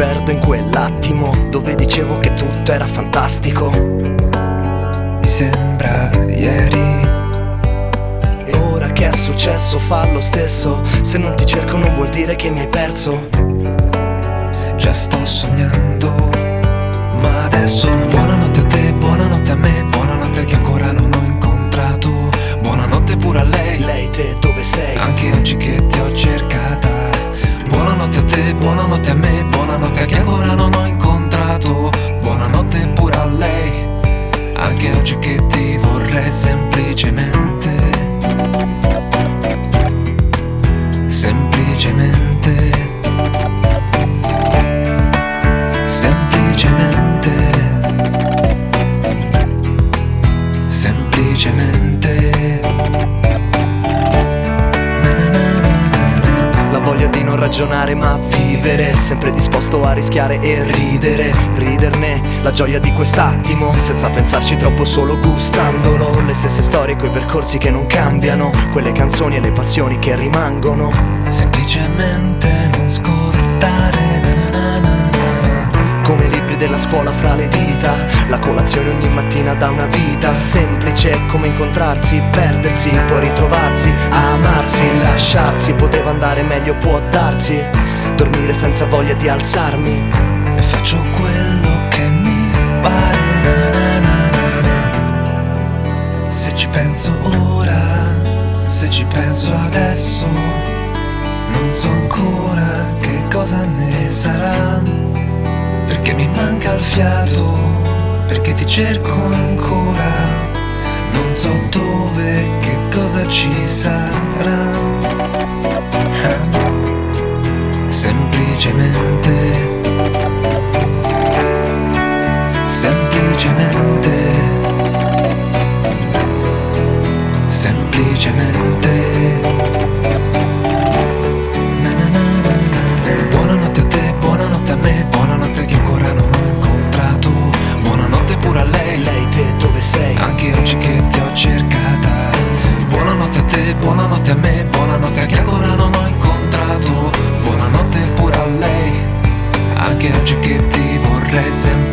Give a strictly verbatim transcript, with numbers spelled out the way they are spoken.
perdo in quell'attimo dove dicevo che tutto era fantastico. Mi sembra ieri. E ora che è successo fa lo stesso. Se non ti cerco non vuol dire che mi hai perso. Già sto sognando, ma adesso buonanotte a te, buonanotte a me, buonanotte a chi ancora non ho incontrato. Buonanotte pure a lei. Lei te dove sei? Anche oggi che ti ho cercata. Buonanotte a te, buonanotte a me, buonanotte a chi ancora non ho incontrato. Buonanotte pure a lei. Anche oggi che ti vorrei semplicemente. Semplicemente. Semplicemente. Semplicemente. La voglia di non ragionare ma vivere, sempre disposto a rischiare e ridere, riderne la gioia di quest'attimo, senza pensarci troppo, solo gustandolo. Le stesse storie, quei percorsi che non cambiano, quelle canzoni e le passioni che rimangono. Semplicemente non scordare. Come libri della scuola fra le dita, la colazione ogni mattina da una vita. Semplice come incontrarsi, perdersi, poi ritrovarsi, amarsi, lasciarsi. Poteva andare meglio, può darsi. Dormire senza voglia di alzarmi. E faccio quello che mi pare. Se ci penso ora, se ci penso adesso, non so ancora che cosa ne sarà. Perché mi manca il fiato, perché ti cerco ancora. Non so dove, che cosa ci sarà. Semplicemente. Semplicemente. Semplicemente. Buonanotte a te, buonanotte a me, buonanotte a chi ancora non ho incontrato. Buonanotte pure a lei. Lei te dove sei? Anche oggi che ti ho cercata. Buonanotte a te, buonanotte a me, buonanotte a chi ancora non ho incontrato. Buonanotte pure a lei. Anche oggi che ti vorrei sempre.